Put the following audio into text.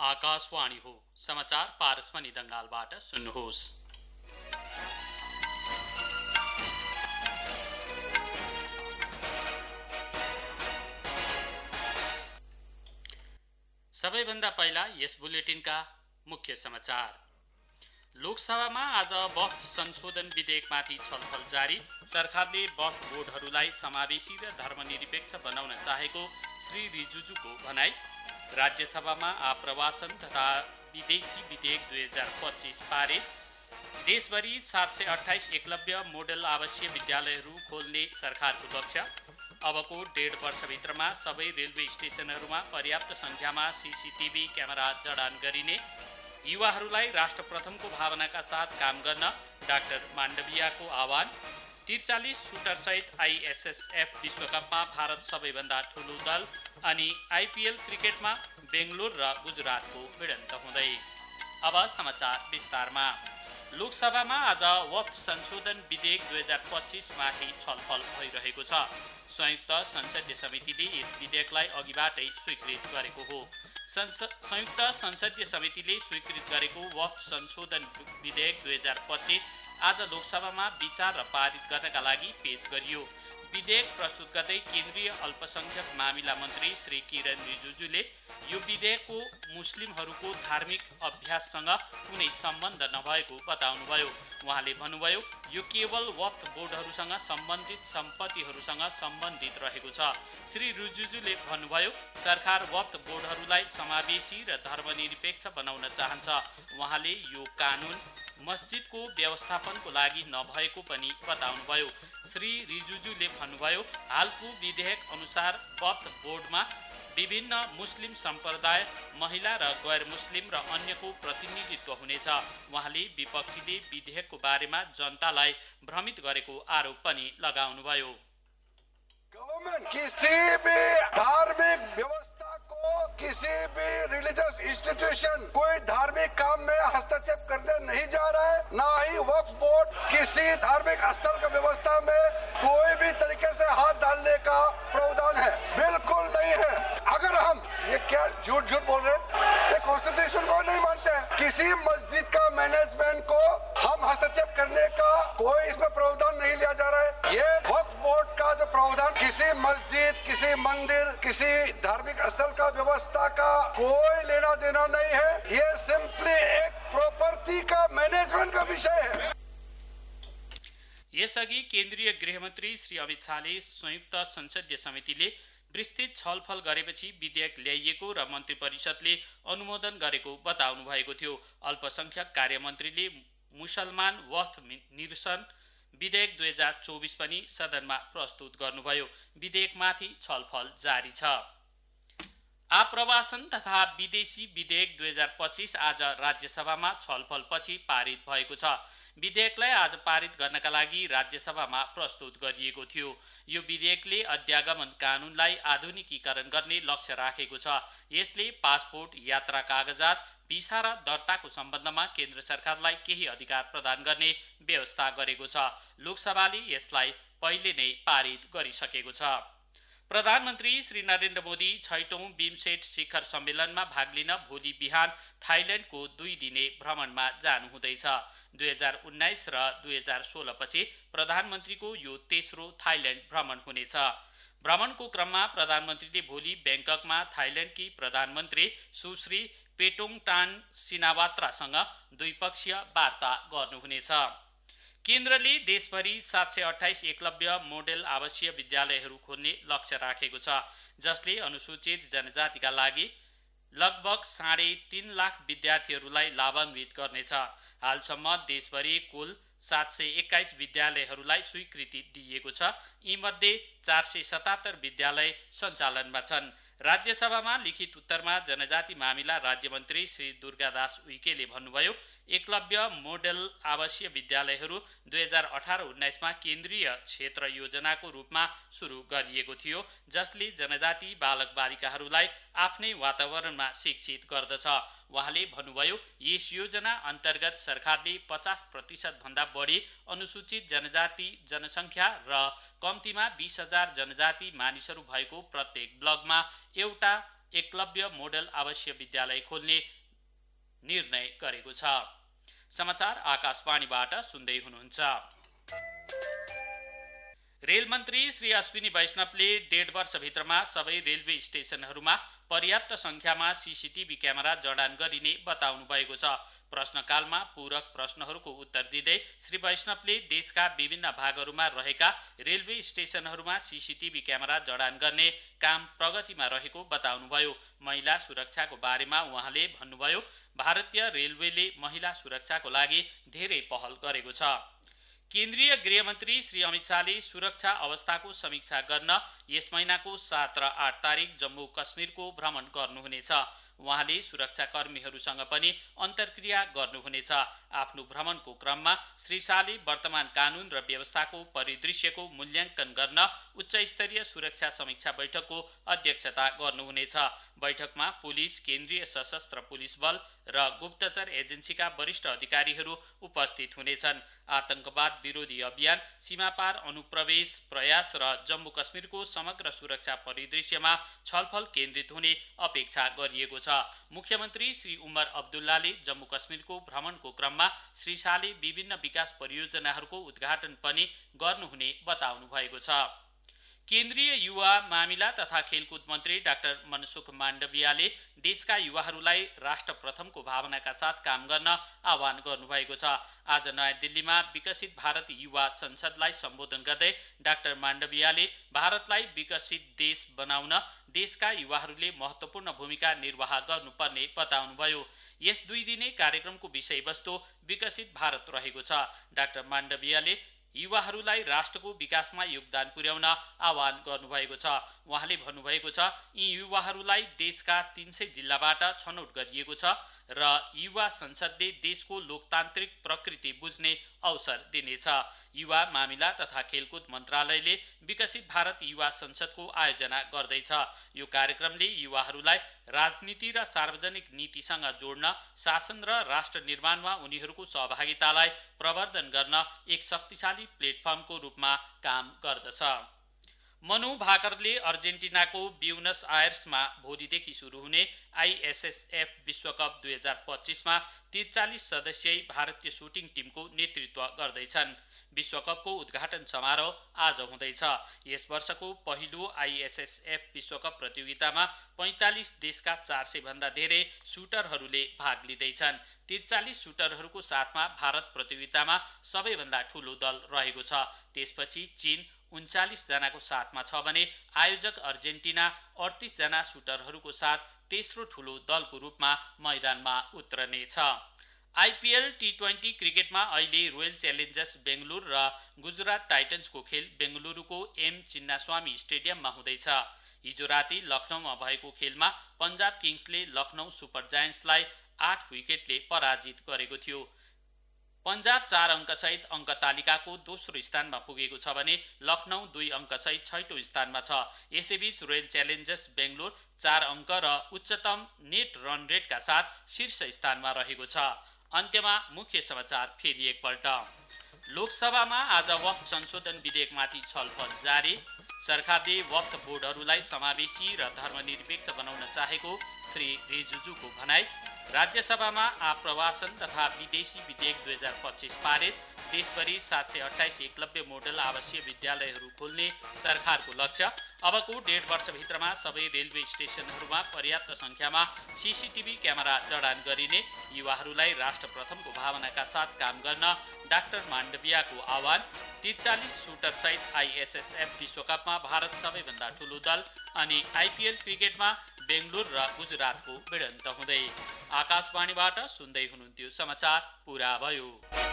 आकाशवाणी हो। समाचार पारसमणि दंगालबाट सुन्नुहोस्। सबैभन्दा पहिला यस बुलेटिनका मुख्य समाचार। लोकसभामा आज वक्फ संशोधन विधेयकमाथि छलफल जारी। सरकारले वक्फ बोर्डहरूलाई समावेशी र धर्मनिरपेक्ष बनाउन चाहेको श्री रिजिजुको भनाई। राज्यसभामा आप्रवासन तथा विदेशी विधेयक 2025 पारित। देशभरि 728 एकलव्य मोडल आवासीय विद्यालयहरू खोल्ने सरकारको लक्ष्य। अबको 1.5 वर्षभित्रमा सबै रेलवे स्टेसनहरूमा पर्याप्त संख्यामा सीसीटीभी क्यामेरा जडान गरिने। युवाहरूलाई राष्ट्र प्रथमको भावनाका साथ काम गर्न डाक्टर माण्डवियाको आह्वान। 43 सुटरसहित आईएसएसएफ विश्वकपमा भारत सबैभन्दा ठुलो दल। अनि आईपीएल क्रिकेटमा बेङ्गलोर र गुजरातको भिडन्त हुँदै। अब समाचार विस्तारमा। लोकसभामा आज वक्फ संशोधन विधेयक 2025 माथि छलफल भइरहेको छ। संयुक्त संसदीय समितिले यस विधेयकलाई अघिबाटै स्वीकृत गरेको हो। संयुक्त संसदीय समितिले स्वीकृत गरेको वक्फ संशोधन विधेयक 2025 आज लोकसभामा विचार र पारित गर्नका लागि पेश गरियो। विधेयक प्रस्तुत गर्दै केन्द्रीय अल्पसंख्यक मामिला मन्त्री श्री किरण रिजिजुले यो विधेयकको मुस्लिमहरूको धार्मिक अभ्याससँग कुनै सम्बन्ध नभएको बताउनुभयो। उहाँले भन्नुभयो, यो केवल वक्फ बोर्डहरूसँग सम्बन्धित सम्पत्तिहरूसँग सम्बन्धित रहेको छ। श्री रिजिजुले भन्नुभयो, सरकार वक्फ बोर्डहरूलाई समावेशी र धर्मनिरपेक्ष बनाउन चाहन्छ। उहाँले यो कानुन मस्जिदको व्यवस्थापनको लागि नभएको पनि बताउनुभयो। श्री रिजिजुले भन्नुभयो, हालको विधेयक अनुसार वक्फ बोर्डमा विभिन्न मुस्लिम सम्प्रदाय, महिला र गैर मुस्लिम र अन्यको प्रतिनिधित्व हुनेछ। उहाँले विपक्षीले विधेयकको बारेमा जनतालाई भ्रमित गरेको आरोप पनि लगाउनुभयो। गवर्नमेंट किसी भी धार्मिक व्यवस्था को, किसी भी रिलीजियस इंस्टीट्यूशन कोई धार्मिक काम में हस्तक्षेप करने नहीं जा रहा है। ना ही वक्फ बोर्ड किसी धार्मिक स्थल की व्यवस्था में कोई भी तरीके से हाथ डालने का प्रावधान है, बिल्कुल नहीं है। अगर हम ये क्या झूठ बोल रहे हैं, ये कॉन्स्टिट्यूशन को नहीं मानते हैं। किसी मस्जिद का मैनेजमेंट को हम हस्तक्षेप करने का कोई इसमें प्रावधान नहीं लिया जा रहा है। ये वक्फ बोर्ड का जो प्रावधान किसी मस्जिद, किसी मंदिर, किसी धार्मिक स्थल का व्यवस्था का कोई लेना देना नहीं है। ये सिंपली एक प्रॉपर्टी का मैनेजमेंट का विषय है। यसअघि केन्द्रीय गृहमन्त्री श्री अमित शाहले संयुक्त संसदीय समितिले विस्तृत छलफल गरेपछि विधेयक ल्याइएको र मन्त्री परिषदले अनुमोदन गरेको बताउनु भएको थियो। अल्पसंख्यक कार्यमन्त्रीले मुसलमान वक्फ निरसन विधेयक 2024 पनि सदनमा प्रस्तुत गर्नुभयो। विधेयकमाथि छलफल जारी छ। आप्रवासन तथा विदेशी विधेयक 2025 आज राज्यसभामा छलफलपछि पारित भएको छ। विधेयकलाई आज पारित गर्नका लागि राज्यसभामा प्रस्तुत गरिएको थियो। यो विधेयकले अध्यागमन कानुनलाई आधुनिकीकरण गर्ने लक्ष्य राखेको छ। यसले पासपोर्ट, यात्रा कागजात, भिसा र दर्ताको सम्बन्धमा केन्द्र सरकारलाई केही अधिकार प्रदान गर्ने व्यवस्था गरेको छ। लोकसभाले यसलाई पहिले नै पारित गरिसकेको छ। प्रधानमन्त्री श्री नरेन्द्र मोदी 6औं बिमस्टेक शिखर सम्मेलनमा भाग लिन भोलि बिहान थाइल्याण्डको 2 दिने भ्रमणमा जानुहुँदैछ। 2019 र 2016 पछि प्रधानमन्त्रीको यो तेस्रो थाइल्याण्ड भ्रमण हुनेछ। भ्रमणको क्रममा प्रधानमन्त्रीले भोलि ब्याङ्ककमा थाइल्याण्डकी प्रधानमन्त्री सुश्री पेटोङटान सिनावात्रासँग द्विपक्षीय वार्ता गर्नुहुनेछ। केन्द्रले देशभरि 728 एकलव्य मोडेल आवासीय विद्यालयहरू खोल्ने लक्ष्य राखेको छ, जसले अनुसूचित जनजातिका लागि लगभग 3.5 लाख विद्यार्थीहरूलाई लाभान्वित गर्नेछ। हालसम्म देशभरि कुल 721 विद्यालयहरूलाई स्वीकृति दिइएको छ। यीमध्ये 477 विद्यालय सञ्चालनमा छन्। राज्यसभामा लिखित उत्तरमा जनजाति मामिला राज्यमन्त्री श्री दुर्गादास उइकेले भन्नुभयो, एकलव्य मोडेल आवासीय विद्यालयहरू 2018-19 मा केन्द्रीय क्षेत्र योजनाको रूपमा सुरु गरिएको थियो, जसले जनजाति बालक बालिकाहरूलाई आफ्नै वातावरणमा शिक्षित गर्दछ। उहाँले भन्नुभयो, यस योजना अन्तर्गत सरकारले 50% भन्दा बढी अनुसूचित जनजाति जनसङ्ख्या र कम्तीमा 20,000 जनजाति मानिसहरू भएको प्रत्येक ब्लकमा एउटा एकलव्य मोडल आवासीय विद्यालय खोल्ने निर्णय गरेको छ। समाचार आकाशवाणीबाट सुन्दै हुनुहुन्छ। रेल मन्त्री श्री अश्विनी वैष्णवले 1.5 वर्षभित्रमा सबै रेलवे स्टेशनहरूमा पर्याप्त संख्यामा सीसीटीभी क्यामेरा जडान गरिने बताउनु भएको छ। प्रश्नकालमा पूरक प्रश्नहरूको उत्तर दिँदै श्री वैष्णवले देशका विभिन्न भागहरूमा रहेका रेलवे स्टेशनहरूमा सीसीटीभी क्यामेरा जडान गर्ने काम प्रगतिमा रहेको बताउनुभयो। महिला सुरक्षाको बारेमा उहाँले भन्नुभयो, भारतीय रेलवेले महिला सुरक्षाको लागि धेरै पहल गरेको छ। केन्द्रीय गृहमन्त्री श्री अमित शाहले सुरक्षा अवस्थाको समीक्षा गर्न यस महिनाको 7 र 8 तारिक जम्मू कश्मीरको भ्रमण गर्नुहुनेछ। उहाँले सुरक्षाकर्मीहरूसँग पनि अन्तर्क्रिया गर्नुहुनेछ। आफ्नो भ्रमणको क्रममा श्री शाहले वर्तमान कानुन र व्यवस्थाको परिदृश्यको मूल्याङ्कन गर्न उच्चस्तरीय सुरक्षा समीक्षा बैठकको अध्यक्षता गर्नुहुनेछ। बैठकमा पुलिस, केन्द्रीय सशस्त्र पुलिस बल र गुप्तचर एजेन्सीका वरिष्ठ अधिकारीहरू उपस्थित हुनेछन्। आतंकवाद विरोधी अभियान, सीमापार अनुप्रवेश प्रयास र जम्मू कश्मीरको समग्र सुरक्षा परिदृश्यमा छलफल केन्द्रित हुने अपेक्षा गरिएको छ। मुख्यमन्त्री श्री उमर अब्दुल्लाले जम्मू कश्मीरको भ्रमणको क्रममा श्री शाहले विभिन्न विकास परियोजनाहरूको उद्घाटन पनि गर्नुहुने बताउनु भएको छ। केन्द्रीय युवा मामिला तथा खेलकुद मन्त्री डाक्टर मनसुख माण्डवियाले देशका युवाहरूलाई राष्ट्र प्रथमको भावनाका साथ काम गर्न आह्वान गर्नुभएको छ। आज नयाँ दिल्लीमा विकसित भारत युवा संसदलाई सम्बोधन गर्दै डाक्टर माण्डवियाले भारतलाई विकसित देश बनाउन देशका युवाहरूले महत्त्वपूर्ण भूमिका निर्वाह गर्नुपर्ने बताउनुभयो। यस 2 दिने कार्यक्रमको विषयवस्तु विकसित भारत रहेको छ। डाक्टर माण्डवियाले युवाहरूलाई राष्ट्रको विकासमा योगदान पुर्याउन आह्वान गर्नुभएको छ। उहाँले भन्नुभएको छ, यी युवाहरूलाई देशका 300 जिल्लाबाट छनौट गरिएको छ र युवा संसदले देशको लोकतान्त्रिक प्रकृति बुझ्ने अवसर दिनेछ। युवा मामिला तथा खेलकुद मन्त्रालयले विकसित भारत युवा संसदको आयोजना गर्दैछ। यो कार्यक्रमले युवाहरूलाई राजनीति र सार्वजनिक नीतिसँग जोड्न, शासन र राष्ट्र निर्माणमा उनीहरूको सहभागितालाई प्रवर्धन गर्न एक शक्तिशाली प्लेटफर्मको रूपमा काम गर्दछ। मनु भाकरले अर्जेन्टिनाको ब्युनस आयर्समा भोलिदेखि सुरु हुने आईएसएसएफ विश्वकप 2025 मा 43 सदस्यीय भारतीय सुटिङ टिमको नेतृत्व गर्दैछन्। विश्वकपको उद्घाटन समारोह आज हुँदैछ। यस वर्षको पहिलो आईएसएसएफ विश्वकप प्रतियोगितामा 45 देशका 400 भन्दा धेरै सुटरहरूले भाग लिँदैछन्। 43 सुटरहरूको साथमा भारत प्रतियोगितामा सबैभन्दा ठूलो दल रहेको छ। त्यसपछि चीन 39 जनाको साथमा छ भने आयोजक अर्जेन्टिना 38 जना सुटरहरूको साथ तेस्रो ठूलो दलको रूपमा मैदानमा उत्रनेछ। आईपीएल टी20 क्रिकेटमा अहिले रोयल च्यालेन्जर्स बेंगलुरु र गुजरात टाइटन्सको खेल बेंगलुरुको एम चिन्नास्वामी स्टेडियममा हुँदैछ। हिजो राति लखनऊमा भएको खेलमा पंजाब किङ्सले लखनऊ सुपर जायन्ट्सलाई 8 विकेटले पराजित गरेको थियो। पंजाब 4 अङ्कसहित अङ्क तालिकाको दोस्रो स्थानमा पुगेको छ भने लखनऊ 2 अङ्कसहित छैटौं स्थानमा छ। यसैबीच रोयल च्यालेन्जर्स बेंगलुरु 4 अङ्क र उच्चतम नेट रन रेटका साथ शीर्ष स्थानमा रहेको छ। अन्त्यमा मुख्य समाचार फेरि एकपल्ट। लोकसभामा आज वक्फ संशोधन विधेयकमाथि छलफल जारी। सरकारले वक्फ बोर्डहरूलाई समावेशी र धर्मनिरपेक्ष बनाउन चाहेको श्री रिजिजुको भनाई। राज्यसभामा आप्रवासन तथा विदेशी विधेयक 2025 पारित। देशभरि 728 एकलव्य मोडल आवासीय विद्यालयहरू खोल्ने सरकारको लक्ष्य। अबको 1.5 वर्षभित्रमा सबै रेलवे स्टेशनहरूमा पर्याप्त संख्यामा सीसीटीभी क्यामेरा जडान गरिने। युवाहरूलाई राष्ट्र प्रथमको भावनाका साथ काम गर्न डाक्टर माण्डवियाको आह्वान। 43 सुटर सहित आईएसएसएफ विश्वकपमा भारत सबैभन्दा ठूलो दल। अनि आईपीएल क्रिकेटमा बेंगलुरु र गुजरातको भिडन्त हुँदै। आकाशवाणीबाट सुन्दै हुनुहुन्थ्यो समाचार पुरा भयो।